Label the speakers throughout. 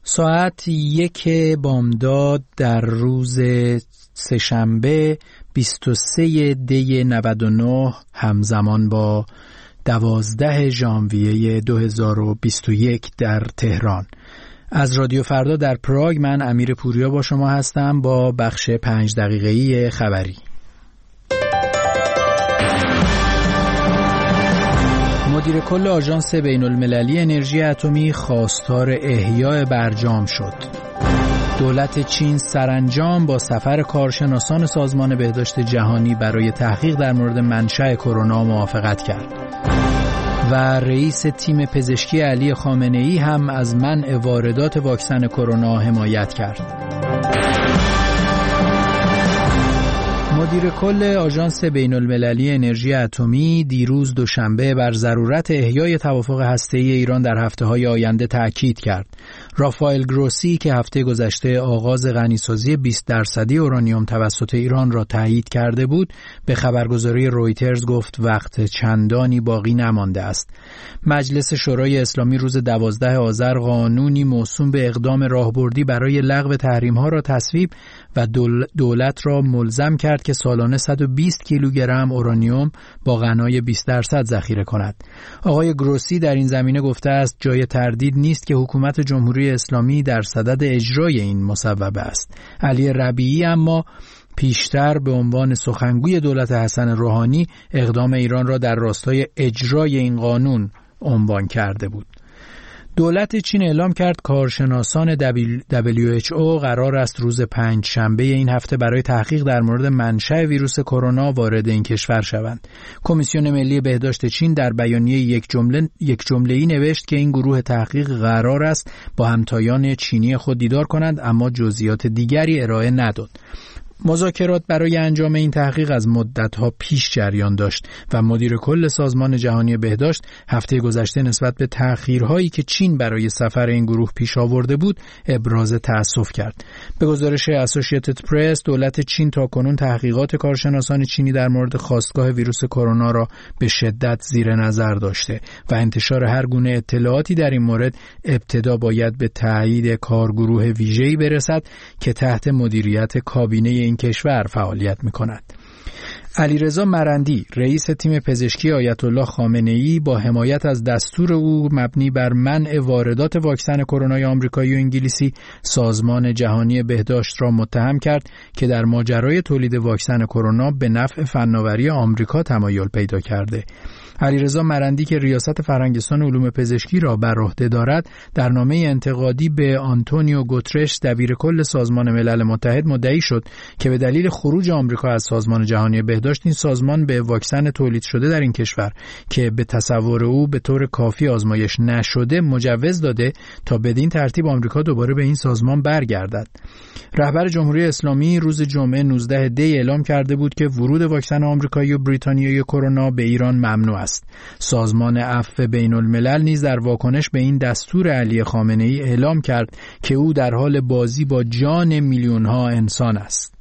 Speaker 1: ساعت 1 بامداد در روز سه‌شنبه 23 دی 99 همزمان با 12 ژانویه 2021 در تهران. از رادیو فردا در پراگ من امیر پوریا با شما هستم با بخش 5 دقیقه‌ای خبری. مدیر کل آژانس بین‌المللی انرژی اتمی خواستار احیای برجام شد. دولت چین سرانجام با سفر کارشناسان سازمان بهداشت جهانی برای تحقیق در مورد منشأ کرونا موافقت کرد. و رئیس تیم پزشکی علی خامنه‌ای هم از منع واردات واکسن کرونا حمایت کرد. مدیر کل آژانس بین‌المللی انرژی اتمی دیروز دوشنبه بر ضرورت احیای توافق هسته‌ای ایران در هفته‌های آینده تأکید کرد. رافائل گروسی که هفته گذشته آغاز غنیسازی 20% اورانیوم توسط ایران را تایید کرده بود، به خبرگزاری رویترز گفت وقت چندانی باقی نمانده است. مجلس شورای اسلامی روز 12 آذر قانونی موسوم به اقدام راهبردی برای لغو تحریم‌ها را تصویب و دولت را ملزم کرد که سالانه 120 کیلوگرم اورانیوم با غنای 20% ذخیره کند. آقای گروسی در این زمینه گفته است جای تردید نیست که حکومت جمهوری اسلامی در صدد اجرای این مصوبه است. علی ربیعی اما پیشتر به عنوان سخنگوی دولت حسن روحانی اقدام ایران را در راستای اجرای این قانون عنوان کرده بود. دولت چین اعلام کرد کارشناسان WHO قرار است روز پنجشنبه این هفته برای تحقیق در مورد منشأ ویروس کرونا وارد این کشور شوند. کمیسیون ملی بهداشت چین در بیانیه یک جمله‌ای نوشت که این گروه تحقیق قرار است با همتایان چینی خود دیدار کنند، اما جزئیات دیگری ارائه نداد. مذاکرات برای انجام این تحقیق از مدت‌ها پیش جریان داشت و مدیر کل سازمان جهانی بهداشت هفته گذشته نسبت به تأخیرهایی که چین برای سفر این گروه پیش آورده بود ابراز تأسف کرد. به گزارش اسوسییتد پرس، دولت چین تاکنون تحقیقات کارشناسان چینی در مورد خاستگاه ویروس کرونا را به شدت زیر نظر داشته و انتشار هر گونه اطلاعاتی در این مورد ابتدا باید به تایید کارگروه ویژه‌ای برسد که تحت مدیریت کابینه این کشور فعالیت می‌کند. علیرضا مرندی رئیس تیم پزشکی آیت الله خامنه‌ای با حمایت از دستور او مبنی بر منع واردات واکسن کرونای آمریکایی و انگلیسی سازمان جهانی بهداشت را متهم کرد که در ماجرای تولید واکسن کرونا به نفع فناوری آمریکا تمایل پیدا کرده. علیرضا مرندی که ریاست فرهنگستان علوم پزشکی را بر عهده دارد در نامه انتقادی به آنتونیو گوترش دبیر کل سازمان ملل متحد مدعی شد که به دلیل خروج آمریکا از سازمان جهانی بهداشت این سازمان به واکسن تولید شده در این کشور که به تصور او به طور کافی آزمایش نشده مجوز داده تا بدین ترتیب آمریکا دوباره به این سازمان برگردد. رهبر جمهوری اسلامی روز جمعه 19 دی اعلام کرده بود که ورود واکسن آمریکایی و بریتانیایی کرونا به ایران ممنوع است. سازمان عفو بین الملل نیز در واکنش به این دستور علی خامنه‌ای اعلام کرد که او در حال بازی با جان میلیون‌ها انسان است.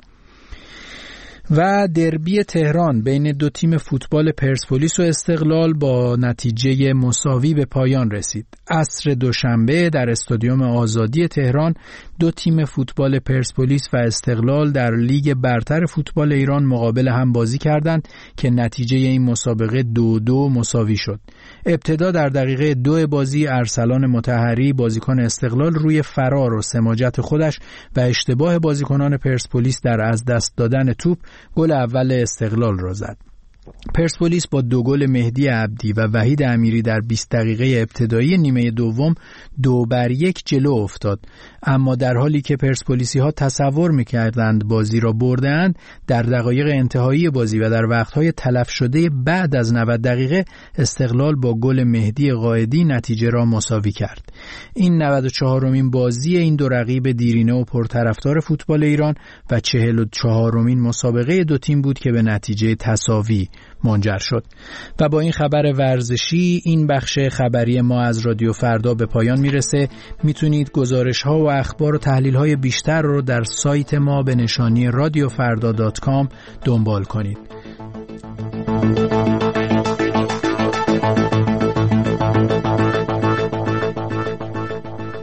Speaker 1: و دربی تهران بین دو تیم فوتبال پرسپولیس و استقلال با نتیجه مساوی به پایان رسید. عصر دوشنبه در استادیوم آزادی تهران دو تیم فوتبال پرسپولیس و استقلال در لیگ برتر فوتبال ایران مقابل هم بازی کردند که نتیجه این مسابقه 2-2 مساوی شد. ابتدا در دقیقه 2 بازی ارسلان مطهری بازیکن استقلال روی فرار و سماجت خودش و اشتباه بازیکنان پرسپولیس در از دست دادن توپ گل اول استقلال را زد. پرسپولیس با 2 گل مهدی عبدی و وحید امیری در 20 دقیقه ابتدایی نیمه دوم 2-1 جلو افتاد، اما در حالی که پرسپولیسی ها تصور می‌کردند بازی را برده‌اند، در دقایق انتهایی بازی و در وقت‌های تلف شده بعد از 90 دقیقه استقلال با گل مهدی قائدی نتیجه را مساوی کرد. این 94مین بازی این دو رقیب دیرینه و پرطرفدار فوتبال ایران و 44مین مسابقه دو تیم بود که به نتیجه تساوی منجر شد. و با این خبر ورزشی این بخش خبری ما از رادیو فردا به پایان میرسه. میتونید گزارش ها و اخبار و تحلیل های بیشتر رو در سایت ما به نشانی radiofarda.com دنبال کنید.